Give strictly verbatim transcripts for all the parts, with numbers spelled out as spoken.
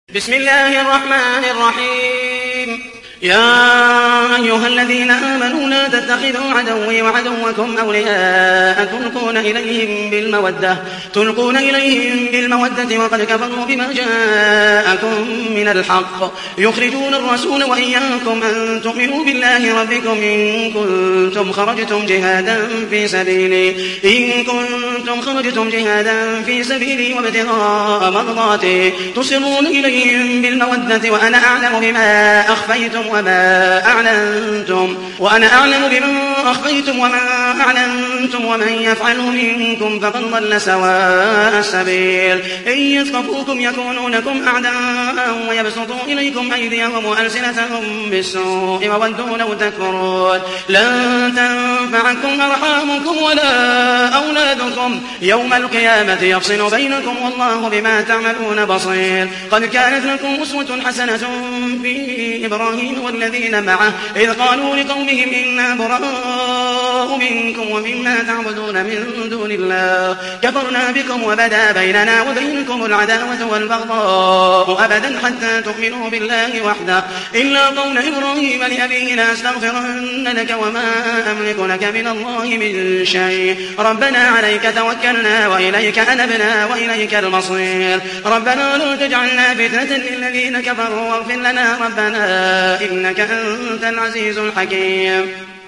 بسم الله الرحمن الرحيم. يا أيها الذين آمنوا لا تتخذوا عدوي وعدوكم أولياء تلقون إليهم بالمودة تلقون إليهم بالمودة وقد كفروا بما جاءكم من الحق يخرجون الرسول وإياكم أن تؤمنوا بالله ربكم إن كنتم خرجتم جهادا في سبيلي إن كنتم خرجتم جهادا في سبيلي وابتغاء مرضاتي تصرون إليهم بالمودة وأنا أعلم بما أخفيتم وما أعلنتم وأنا أعلم بما أخفيتم وما أعلنتم ومن يفعله منكم فقد ضل سواء السبيل. إن يثقفوكم يكونوا لكم أعداء ويبسطوا إليكم أيديهم وألسنتهم بالسوء وودوا لو تكفرون. لن تنفعكم أرحامكم ولا أولادكم يوم القيامة يفصل بينكم والله بما تعملون بصير. قد كانت لكم أسوة حسنة في إبراهيم والذين معه إذ قالوا لقومهم إنا براء منكم ومما تعبدون من دون الله كفرنا بكم وبدا بيننا وبينكم العداوة والبغضاء أبدا حتى تؤمنوا بالله وحده إلا قول إبراهيم لأبيه لأستغفرن لك وما أملك لك من الله من شيء ربنا عليك توكلنا وإليك أنبنا وإليك المصير. ربنا لا تجعلنا فتنة للذين كفروا واغفر لنا ربنا إنك أنت العزيز الحكيم.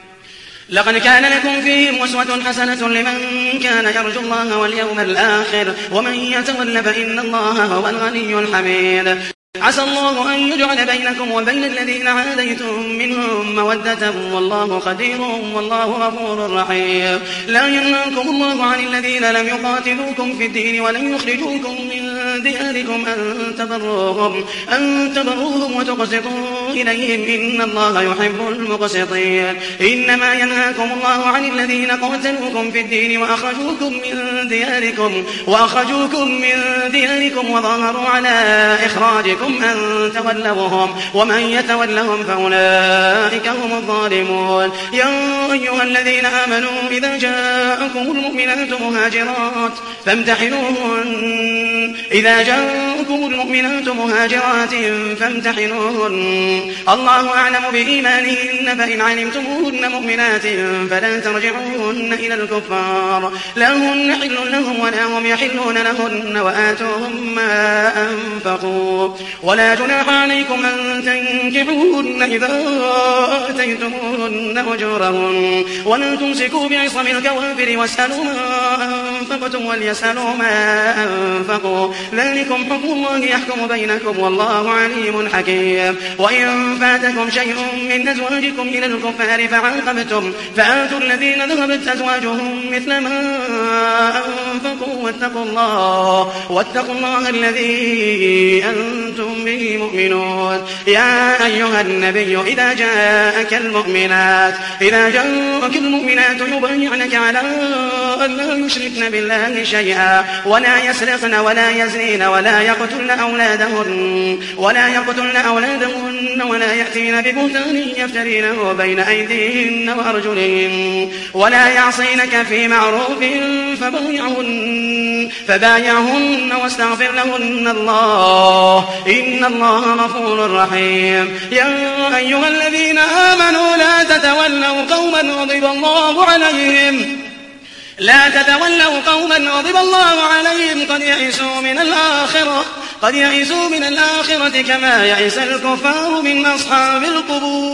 لقد كان لكم فيهم أسوة حسنة لمن كان يرجو الله واليوم الآخر ومن يتول فإن الله هو الغني الحميد. عسى الله أن يجعل بينكم وبين الذين عاديتم منهم مودة والله قدير والله غفور رحيم. لا ينهاكم الله عن الذين لم يقاتلوكم في الدين ولم يخرجوكم من دياركم أن تبروهم أن تبروهم وتقسطوا إليهم إن الله يحب المقسطين. إنما ينهاكم الله عن الذين قاتلوكم في الدين وأخرجوكم من دياركم وأخرجوكم من دياركم وظاهروا على إخراجكم أن تولوهم ومن يتولهم فأولئك هم الظالمون. يا أيها الذين آمنوا إذا جاءكم المؤمنات مهاجرات فامتحنوهن إذا جاءكم المؤمنات مهاجرات فامتحنوهن الله أعلم بإيمانهن فإن علمتموهن مؤمنات فلا ترجعوهن إلى الكفار لا هن حل لهم ولا هم يحلون لهن وآتوهم ما أنفقوا ولا جناح عليكم أن تنكحوهن إذا آتيتموهن أجورهن ولا تمسكوا بعصم الكوافر واسألوا ما أنفقتم وليسألوا ما أنفقوا ذلكم حكم الله يحكم بينكم والله عليم حكيم. وإن فاتكم شيء من أزواجكم إلى الكفار فعاقبتم فآتوا الذين ذهبت أزواجهم مثل ما أنفقوا واتقوا الله واتقوا الله الذي أنتم به مؤمنون. يا أيها النبي إذا جاءك المؤمنات إذا جاءك المؤمنات يبايعنك على أن لا يشركن بالله شيئا ولا يسرقن ولا يزنين ولا يقتلن أولادهن ولا يقتلن أولادهن ولا يأتين ببهتان يفترينه بين أيديهن وأرجلهن ولا يعصينك في معروف فبايعهن فبايعهن واستغفر لهن الله إن الله غفور رحيم. يا أيها الذين آمنوا لا تتولوا قوما غضب الله عليهم لا تتولوا قوما غضب الله عليهم قد يئسوا من الآخرة قد يئسوا من الآخرة كما يئس الكفار من أصحاب القبور.